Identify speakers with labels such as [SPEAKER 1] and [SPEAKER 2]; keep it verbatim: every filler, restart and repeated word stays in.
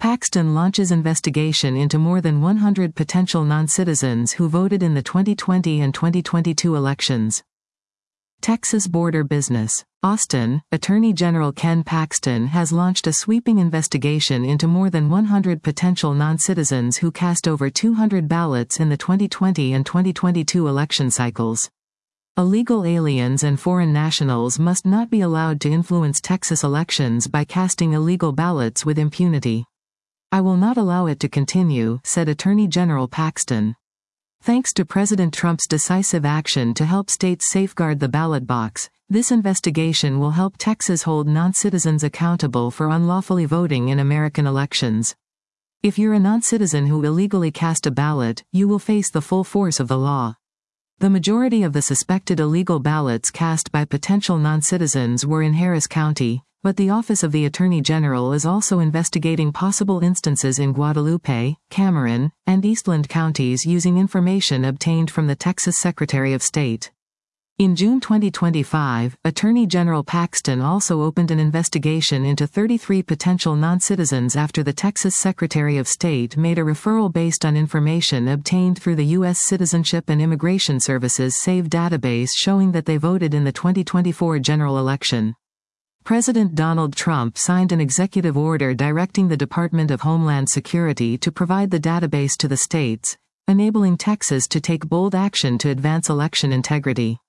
[SPEAKER 1] Paxton launches investigation into more than one hundred potential non-citizens who voted in the twenty twenty and twenty twenty-two elections. Texas border business. Austin, Attorney General Ken Paxton has launched a sweeping investigation into more than one hundred potential non-citizens who cast over two hundred ballots in the twenty twenty and twenty twenty-two election cycles. Illegal aliens and foreign nationals must not be allowed to influence Texas elections by casting illegal ballots with impunity. "I will not allow it to continue," said Attorney General Paxton. Thanks to President Trump's decisive action to help states safeguard the ballot box, this investigation will help Texas hold non-citizens accountable for unlawfully voting in American elections. If you're a non-citizen who illegally cast a ballot, you will face the full force of the law. The majority of the suspected illegal ballots cast by potential non-citizens were in Harris County, but the Office of the Attorney General is also investigating possible instances in Guadalupe, Cameron, and Eastland counties using information obtained from the Texas Secretary of State. In June twenty twenty-five, Attorney General Paxton also opened an investigation into thirty-three potential non-citizens after the Texas Secretary of State made a referral based on information obtained through the U S Citizenship and Immigration Services SAVE database showing that they voted in the twenty twenty-four general election. President Donald Trump signed an executive order directing the Department of Homeland Security to provide the database to the states, enabling Texas to take bold action to advance election integrity.